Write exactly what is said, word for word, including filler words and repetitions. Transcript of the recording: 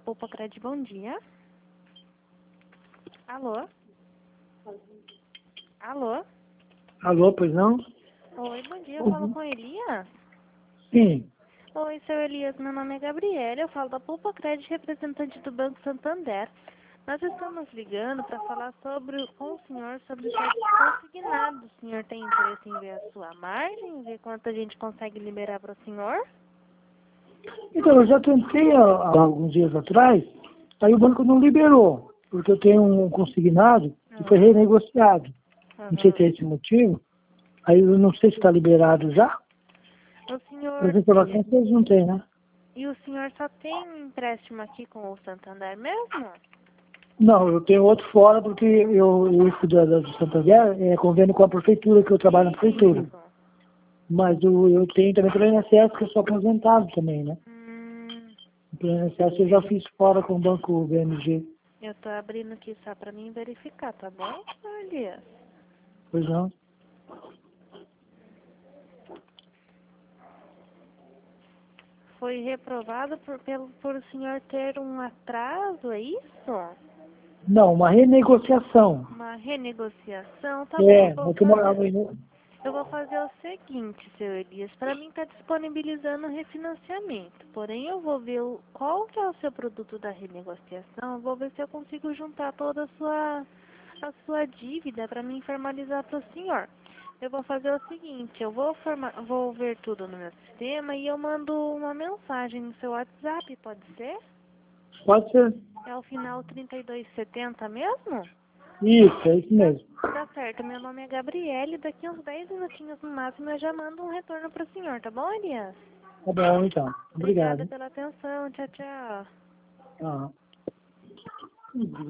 Poupa Cred, bom dia. Alô? Alô? Alô, pois não? Oi, bom dia, eu falo Uhum. com Elias? Sim. Oi, seu Elias, meu nome é Gabriela, eu falo da Poupa Cred, representante do Banco Santander. Nós estamos ligando para falar sobre, com o senhor sobre o cheque consignado. O senhor tem interesse em ver a sua margem, ver quanto a gente consegue liberar para o senhor? Então, eu já tentei há, há alguns dias atrás, aí o banco não liberou, porque eu tenho um consignado que foi Uhum. renegociado. Não sei Uhum. se é esse o motivo. Aí eu não sei se está liberado já. O senhor, As informações vocês não têm, né? e o senhor só tem empréstimo aqui com o Santander mesmo? Não, eu tenho outro fora, porque eu, esse da, da- do Santander é convênio com a prefeitura, que eu trabalho na prefeitura. Isso. Mas o, eu tenho também pelo I N S S, que eu sou aposentado também, né? Hum, Pelo I N S S eu já fiz fora com o banco B M G. eu tô abrindo aqui só pra mim verificar, tá bom, seu Elias? Pois não? Foi reprovado por, pelo, por o senhor ter um atraso, é isso? Não, uma renegociação. Uma renegociação, tá bom, eu É, vou é que eu fazer, morava em... eu vou fazer o seguinte, seu Elias, para mim tá disponibilizando o refinanciamento, porém eu vou ver o, qual que é o seu produto da renegociação, eu vou ver se eu consigo juntar toda a sua, a sua dívida para me formalizar para o senhor. Eu vou fazer o seguinte, eu vou, forma, vou ver tudo no meu sistema e eu mando uma mensagem no seu WhatsApp, pode ser? Pode ser. É o final trinta e dois setenta mesmo? Isso, é isso Tá, mesmo. tá certo, meu nome é Gabriele, daqui uns dez minutinhos no máximo eu já mando um retorno pro senhor, tá bom, Elias? Tá bom, então. Obrigada Obrigado. pela atenção, tchau, tchau. Ah.